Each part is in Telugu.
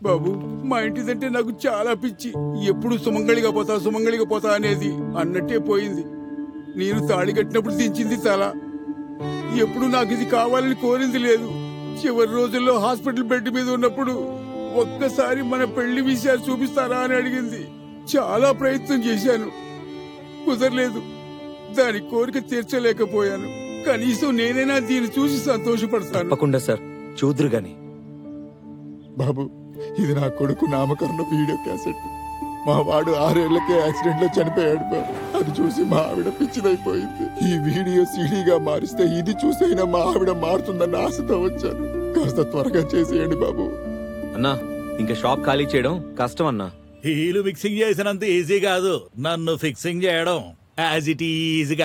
బాబు మా ఇంటిదంటే నాకు చాలా పిచ్చి. ఎప్పుడు సుమంగళిగా పోతా అనేది అన్నట్టే పోయింది. నేను తాళి కట్టినప్పుడు దించింది తల. ఎప్పుడు నాకు ఇది కావాలని కోరింది లేదు. చివరి రోజుల్లో హాస్పిటల్ బెడ్ మీద ఉన్నప్పుడు ఒక్కసారి మన పెళ్లి విషయాలు చూపిస్తారా అని అడిగింది. చాలా ప్రయత్నం చేశాను, కుదరలేదు. దాని కోరిక తీర్చలేకపోయాను. కనీసం నేనైనా దీన్ని చూసి సంతోషపడతాను. తప్పకుండా సార్, చూదురు గాని. బాబు, ఇది నా కొడుకు నామకరణ వీడియో క్యాసెట్. మా వాడు 6 ఏళ్లకే యాక్సిడెంట్ లో చనిపోయాడు బాబు. అది చూసి మా ఆవిడ పిచ్చిదైపోయింది. ఈ వీడియో సీడీగా మారిస్తే ఇది చూసైనా మా ఆవిడ మారుతుందన్న ఆశతో వచ్చాను. కాస్త త్వరగా చేసేయండి బాబు. అన్నా, ఇంకా షాప్ ఖాళీ చేయడం కష్టం అన్నా. హీలు మిక్సింగ్ చేసినంత ఈజీ కాదు నన్ను ఫిక్సింగ్ చేయడం యాజ్ ఇట్ ఈజీగా.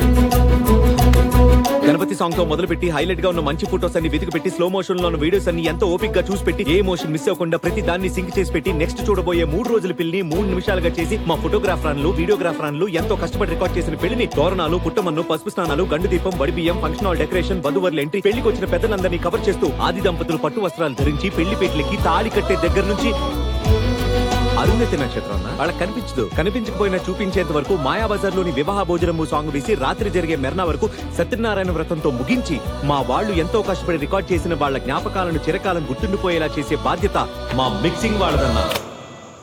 గణపతి సాంగ్ తో మొదలుపెట్టి హైలైట్ గా ఉన్న మంచి ఫోటోస్ అన్ని వెతికి పెట్టి స్లో మోషన్ లో ఉన్న వీడియోస్ అన్ని ఎంతో ఓపిక్ గా చూసి పెట్టి ఏ మోషన్ మిస్ అవ్వకుండా ప్రతి దాన్ని సింక్ చేసి పెట్టి నెక్స్ట్ చూడబోయే 3 రోజుల పెళ్లిని 3 నిమిషాలుగా చేసి మా ఫోటోగ్రాఫర్లు వీడియోగ్రాఫర్లు ఎంతో కష్టపడి రికార్డ్ చేసిన పెళ్లిని తోరణాలు, పుట్టమన్ను, పసుపు స్నానాలు, గండు దీపం, వడిబియ్యం, ఫంక్షన్ హాల్ డెకరేషన్, బంధువర్ల ఎంట్రీ, పెళ్లికి వచ్చిన పెద్దలందరినీ కవర్ చేస్తూ ఆది దంపతులు పట్టు వస్త్రాలు ధరించి పెళ్లి పేట్లకి తాళి కట్టే దగ్గర నుంచి అరుణతి నక్షత్రం వాళ్ళకి కనిపించదు. కనిపించకపోయినా చూపించేంత వరకు మాయాబజార్ లోని వివాహ భోజనము సాంగ్ వేసి రాత్రి జరిగే మెర్నా వరకు సత్యనారాయణ వ్రతంతో ముగించి మా వాళ్ళు ఎంతో కష్టపడి రికార్డ్ చేసిన వాళ్ళ జ్ఞాపకాలను చిరకాలం గుర్తుండిపోయేలా చేసే బాధ్యత మా మిక్సింగ్ వాళ్ళదన్నా.